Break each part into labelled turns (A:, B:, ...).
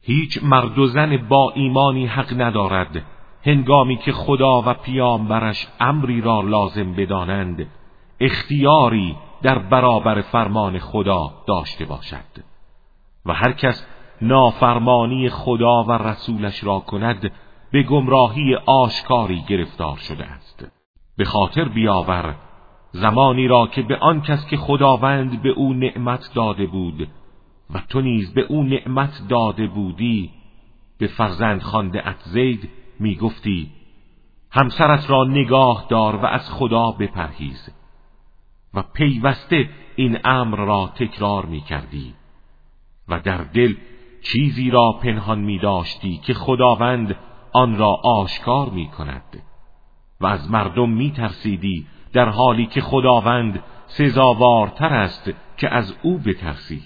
A: هیچ مرد و زن با ایمانی حق ندارد هنگامی که خدا و پیامبرش امری را لازم بدانند اختیاری در برابر فرمان خدا داشته باشد و هر کس نافرمانی خدا و رسولش را کند به گمراهی آشکاری گرفتار شده است. به خاطر بیاور زمانی را که به آن کس که خداوند به او نعمت داده بود و تو نیز به او نعمت داده بودی به فرزند خوانده ات زید می گفتی همسرت را نگاه دار و از خدا بپرهیز و پیوسته این امر را تکرار می کردی و در دل چیزی را پنهان می داشتی که خداوند آن را آشکار می کند و از مردم می ترسیدی در حالی که خداوند سزاوارتر است که از او بترسی.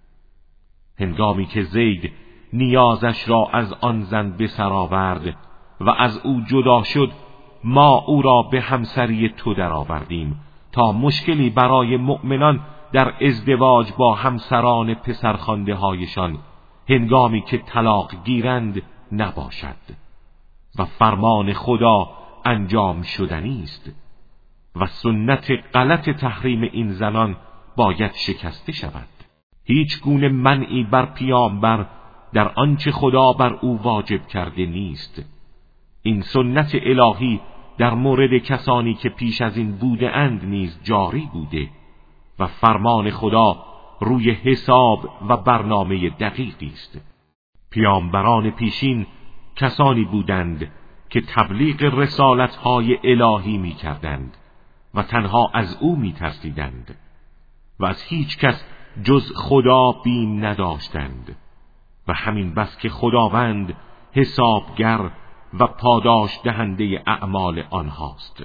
A: هنگامی که زید نیازش را از آن زن به سر آورد و از او جدا شد ما او را به همسری تو درآوردیم تا مشکلی برای مؤمنان در ازدواج با همسران پسرخوانده هایشان هنگامی که طلاق گیرند نباشد و فرمان خدا انجام شدنی است و سنت غلط تحریم این زنان باید شکسته شود. هیچ گونه منعی بر پیامبر در آنچه خدا بر او واجب کرده نیست. این سنت الهی در مورد کسانی که پیش از این بوده اند نیز جاری بوده و فرمان خدا روی حساب و برنامه دقیقی است. پیامبران پیشین کسانی بودند که تبلیغ رسالت‌های الهی می‌کردند و تنها از او می‌ترسیدند و از هیچ کس جز خدا بیم نداشتند و همین بس که خداوند حسابگر و پاداش دهنده اعمال آنهاست.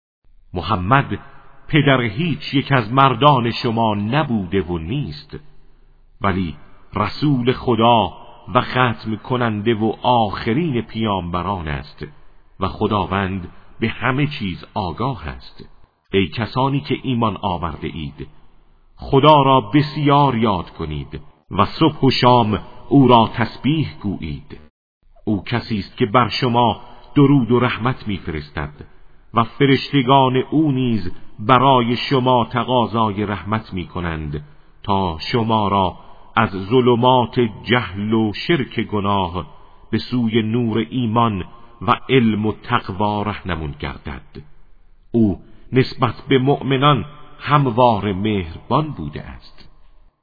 A: محمد پدر هیچ یک از مردان شما نبوده و نیست، ولی رسول خدا و ختم کننده و آخرین پیامبران است و خداوند به همه چیز آگاه است. ای کسانی که ایمان آورده اید خدا را بسیار یاد کنید و صبح و شام او را تسبیح گویید. او کسی است که بر شما درود و رحمت می‌فرستد و فرشتگان او نیز برای شما تقاضای رحمت می‌کنند تا شما را از ظلمات جهل و شرک گناه به سوی نور ایمان و علم و تقوا راهنمون گردد. او نسبت به مؤمنان هموار مهربان بوده است.